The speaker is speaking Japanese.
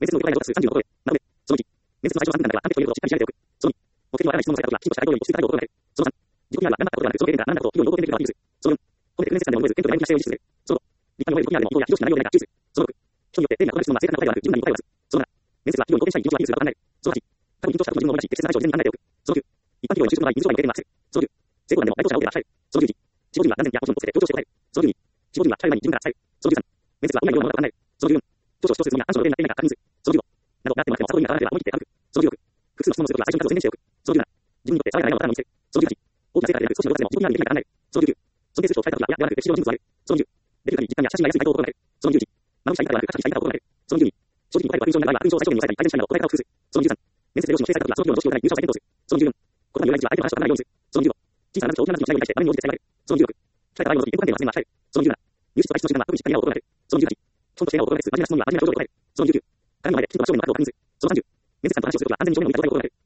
面接の了解の数30のところへ。なので、その1、面接の最初の3分間では完璧ということをしっかり調べておく。その2、目的のあらない質問のされた時は、きちんとした回答に落ち着いた回答を心がける。その3、自己 PR は何だったことではなく、その経験が何だったことを企業に報告できるかをアピールする。その4、コメント面接官でも覚えず、テントで前向きな姿勢を維持する。その5、立派に覚える自己 PR でも意図や非常識な内容でないか注意する。その6、人によって丁寧な答え質問は正確な答えではなく、柔軟に答えを出す。その7、面接は企業に貢献したい気持ちをアピールする場と考える。その8、過去に緊張したことを自分の思い出し、適切な対処を事前に考えておく。その9、一般企業への就職の場合、技術障害に定点をマークする。その10、成功談でも該当者を受けてらっしゃる。その11、地方人は何千や個人をつけて強調して答える。その12、地方人は社会に自分から伝える。その13、面接はオンラインのようなものだと考える。その14、長所を主張するつもりが暗所の例になっていないか確認する。その15、などなってもなくてもサポートにが現れれば思い切って省く。その16、複数の質問をするときは最初に数を宣伝しておく。その17、自分にとって爽やかなパターンを見せる。その18、大きな成果でなく少しの動作でも自己 PR にできないか考える。その19、尊敬する人を伝えたときは、いやではなく歴史上の人物を挙げる。その20、できる限り時間や親しみが安い回答を心がける。その21、眩しさ以下ではなく価値した言い方を心がける。その22、正直に答える悪印象になる場合は悪印象を最小限に抑えたり改善しないなど答え方を工夫する。その23、面接で上司の指定されたときはその企業の常識を疑い優勝され検討する。その24、言葉に由来時は相手の話を考えないようにする。その25、小さな話と大きな話の違いに対して画面に応じて伝えられる。その26、聞かれた場合の時に言語関係の発言は控える。その27、入室と外出の時間は特にしっかりなを心がける。その28、基本としてなを心がけつつ真面目な質問には真面目な表情で答える。その29、鏡の前できちんと真正面の角度を確認する。その30、面接官と話をするときは安全に正面を向いた答えを心がける。